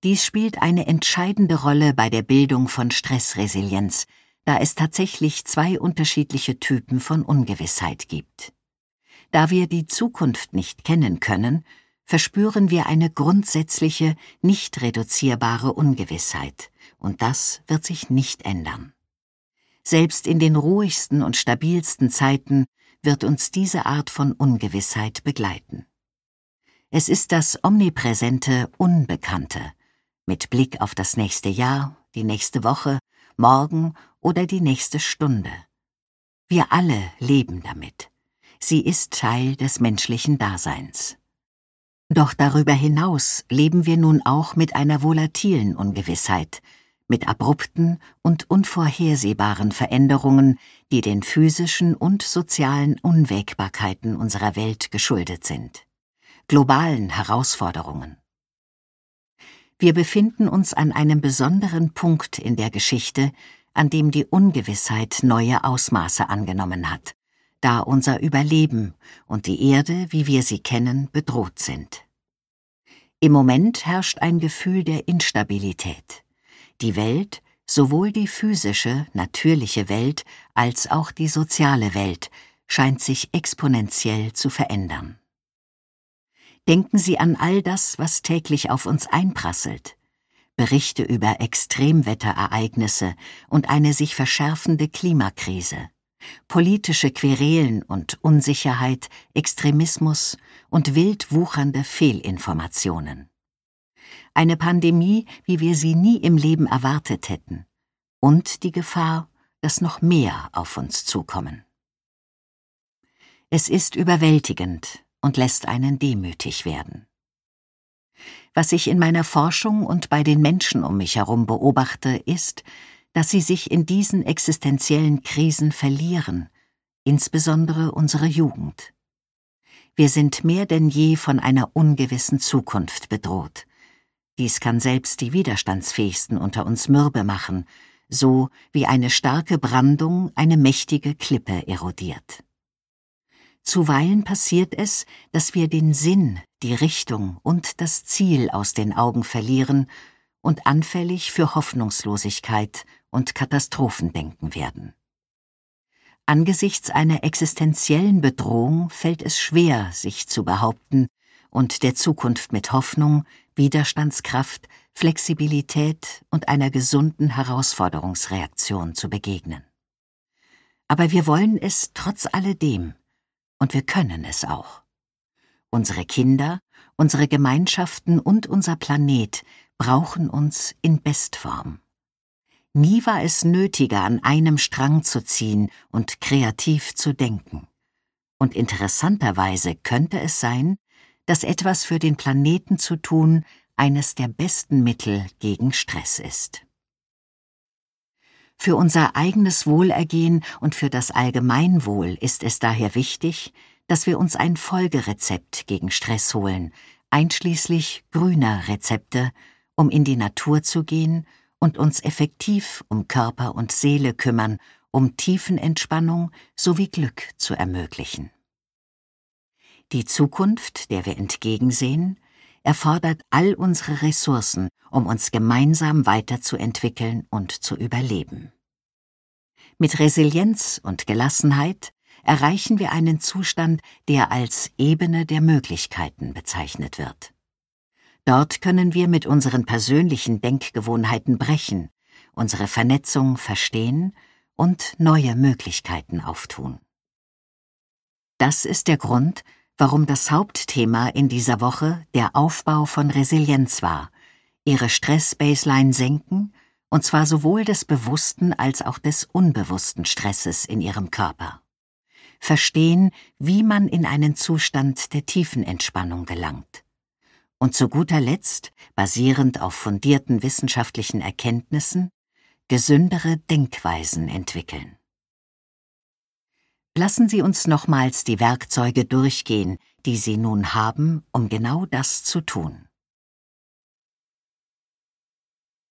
Dies spielt eine entscheidende Rolle bei der Bildung von Stressresilienz, da es tatsächlich zwei unterschiedliche Typen von Ungewissheit gibt. Da wir die Zukunft nicht kennen können, verspüren wir eine grundsätzliche, nicht reduzierbare Ungewissheit, und das wird sich nicht ändern. Selbst in den ruhigsten und stabilsten Zeiten wird uns diese Art von Ungewissheit begleiten. Es ist das omnipräsente Unbekannte, mit Blick auf das nächste Jahr, die nächste Woche, morgen oder die nächste Stunde. Wir alle leben damit. Sie ist Teil des menschlichen Daseins. Doch darüber hinaus leben wir nun auch mit einer volatilen Ungewissheit, mit abrupten und unvorhersehbaren Veränderungen, die den physischen und sozialen Unwägbarkeiten unserer Welt geschuldet sind, globalen Herausforderungen. Wir befinden uns an einem besonderen Punkt in der Geschichte, an dem die Ungewissheit neue Ausmaße angenommen hat, da unser Überleben und die Erde, wie wir sie kennen, bedroht sind. Im Moment herrscht ein Gefühl der Instabilität. Die Welt, sowohl die physische, natürliche Welt als auch die soziale Welt, scheint sich exponentiell zu verändern. Denken Sie an all das, was täglich auf uns einprasselt. Berichte über Extremwetterereignisse und eine sich verschärfende Klimakrise, politische Querelen und Unsicherheit, Extremismus und wild wuchernde Fehlinformationen. Eine Pandemie, wie wir sie nie im Leben erwartet hätten, und die Gefahr, dass noch mehr auf uns zukommen. Es ist überwältigend und lässt einen demütig werden. Was ich in meiner Forschung und bei den Menschen um mich herum beobachte, ist, dass sie sich in diesen existenziellen Krisen verlieren, insbesondere unsere Jugend. Wir sind mehr denn je von einer ungewissen Zukunft bedroht. Dies kann selbst die Widerstandsfähigsten unter uns mürbe machen, so wie eine starke Brandung eine mächtige Klippe erodiert. Zuweilen passiert es, dass wir den Sinn, die Richtung und das Ziel aus den Augen verlieren und anfällig für Hoffnungslosigkeit und Katastrophendenken werden. Angesichts einer existenziellen Bedrohung fällt es schwer, sich zu behaupten und der Zukunft mit Hoffnung, Widerstandskraft, Flexibilität und einer gesunden Herausforderungsreaktion zu begegnen. Aber wir wollen es trotz alledem, und wir können es auch. Unsere Kinder, unsere Gemeinschaften und unser Planet brauchen uns in Bestform. Nie war es nötiger, an einem Strang zu ziehen und kreativ zu denken. Und interessanterweise könnte es sein, dass etwas für den Planeten zu tun eines der besten Mittel gegen Stress ist. Für unser eigenes Wohlergehen und für das Allgemeinwohl ist es daher wichtig, dass wir uns ein Folgerezept gegen Stress holen, einschließlich grüner Rezepte, um in die Natur zu gehen und uns effektiv um Körper und Seele kümmern, um Tiefenentspannung sowie Glück zu ermöglichen. Die Zukunft, der wir entgegensehen, erfordert all unsere Ressourcen, um uns gemeinsam weiterzuentwickeln und zu überleben. Mit Resilienz und Gelassenheit erreichen wir einen Zustand, der als Ebene der Möglichkeiten bezeichnet wird. Dort können wir mit unseren persönlichen Denkgewohnheiten brechen, unsere Vernetzung verstehen und neue Möglichkeiten auftun. Das ist der Grund, warum das Hauptthema in dieser Woche der Aufbau von Resilienz war, ihre Stress-Baseline senken, und zwar sowohl des bewussten als auch des unbewussten Stresses in ihrem Körper. Verstehen, wie man in einen Zustand der tiefen Entspannung gelangt. Und zu guter Letzt, basierend auf fundierten wissenschaftlichen Erkenntnissen, gesündere Denkweisen entwickeln. Lassen Sie uns nochmals die Werkzeuge durchgehen, die Sie nun haben, um genau das zu tun.